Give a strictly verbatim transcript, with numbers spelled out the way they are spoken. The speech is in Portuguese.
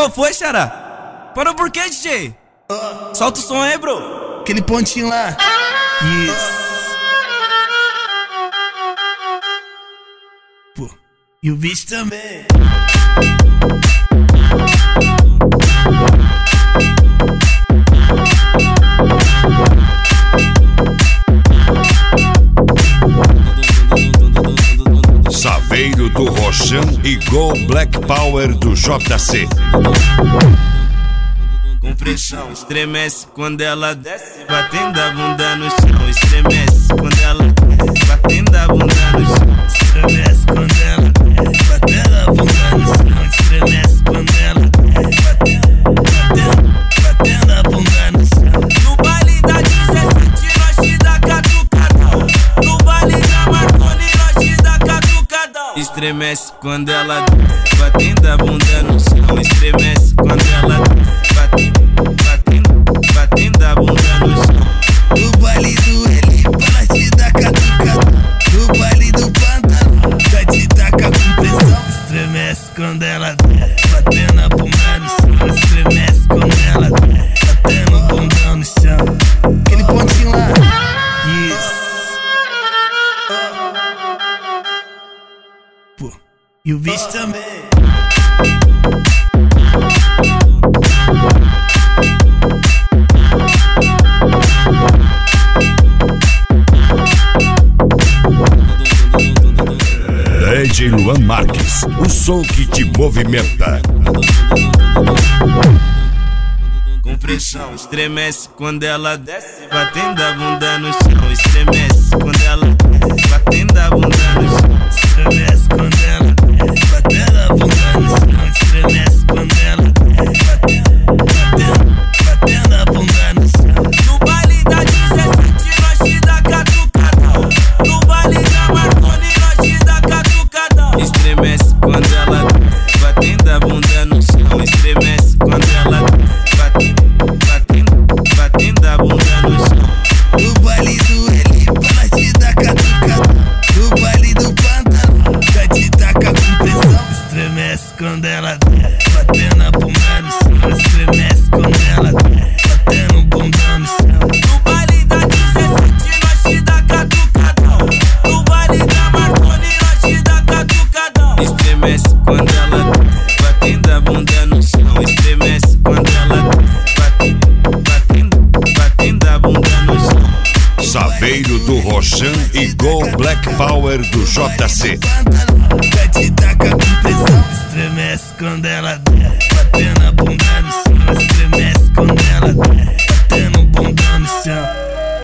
Qual foi, xará? Parou por quê, D J? Oh. Solta o som aí, bro. Aquele pontinho lá. Isso. Pô, e o bicho também. Saveiro do Rochão e Go Black Power do J C. Com pressão, estremece quando ela desce, batendo a bunda no chão. Estremece quando ela desce, batendo a bunda no chão. Estremece quando ela desce, batendo a bunda no chão. Estremece quando ela desce, batendo, batendo, batendo a bunda no chão. No baile da dezessete, nós te dá catucadão. No baile da Marconi, nós te dá catucadão. Estremece quando ela desce, batendo a bunda no chão. Estremece quando ela desce, batendo, batendo, batendo a bunda no chão. No baile do Elipa, nós te dá catucadão. No baile do Pantanal, já te taca com pressão. Estremece quando ela desce, batendo a bunda no chão. Estremece quando ela desce, batendo a bunda no chão. Aquele pontinho lá. Isso. Pô, e o bicho também. D J Luan Marques, o som que te movimenta. Com pressão, estremece quando ela desce, batendo a bunda no chão. Estremece quando ela desce, batendo a bunda no chão. Estremece quando ela desce, batendo a bunda no chão. Estremece quando ela desce, batendo, batendo, batendo a bunda no chão. No baile da dezessete, nós te dá catucadão. No baile da Marconi, nós te dá catucadão. Estremece quando ela desce, batendo a bunda no chão. Estremece quando ela desce, batendo, batendo, batendo a bunda no chão. No baile do Elipa, nós te dá catucadão. No baile do Pantanal, já te taca com pressão. Estremece quando ela desce, batendo a bunda no chão. Estremece quando ela desce, batendo o bundão no chão. No baile da dezessete, nós te dá catucadão. No baile da Marconi, nós te dá catucadão. Estremece quando ela desce, batendo a bunda no chão. Estremece quando ela desce, batendo, batendo, batendo a bunda no chão. Saveiro do Rochão e Go Black Power do J C. Já te taca com pressão. Estremece quando ela desce, batendo a